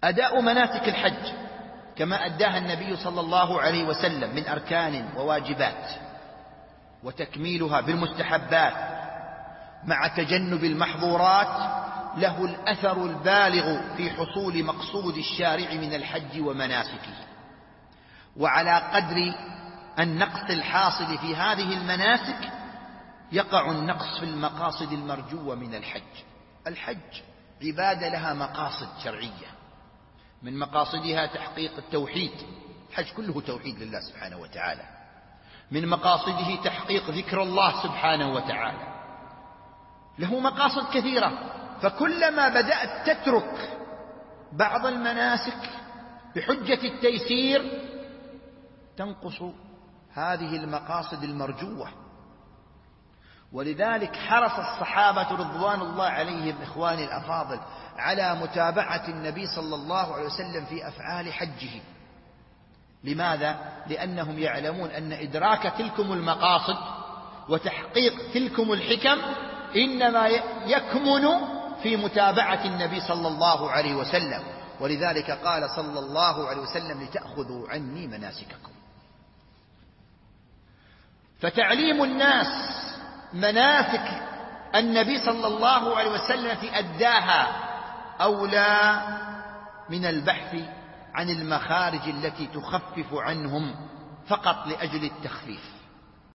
أداء مناسك الحج كما أداها النبي صلى الله عليه وسلم من أركان وواجبات، وتكميلها بالمستحبات مع تجنب المحظورات له الأثر البالغ في حصول مقصود الشارع من الحج ومناسكه. وعلى قدر النقص الحاصل في هذه المناسك يقع النقص في المقاصد المرجوة من الحج. الحج عبادة لها مقاصد شرعية، من مقاصدها تحقيق التوحيد، الحج كله توحيد لله سبحانه وتعالى. من مقاصده تحقيق ذكر الله سبحانه وتعالى، له مقاصد كثيرة. فكلما بدأت تترك بعض المناسك بحجة التيسير تنقص هذه المقاصد المرجوة. ولذلك حرص الصحابة رضوان الله عليهم إخواني الأفاضل على متابعة النبي صلى الله عليه وسلم في أفعال حجه. لماذا؟ لأنهم يعلمون أن إدراك تلكم المقاصد وتحقيق تلكم الحكم إنما يكمن في متابعة النبي صلى الله عليه وسلم. ولذلك قال صلى الله عليه وسلم: لتأخذوا عني مناسككم. فتعليم الناس مناسك النبي صلى الله عليه وسلم التي أداها أولى من البحث عن المخارج التي تخفف عنهم فقط لأجل التخفيف.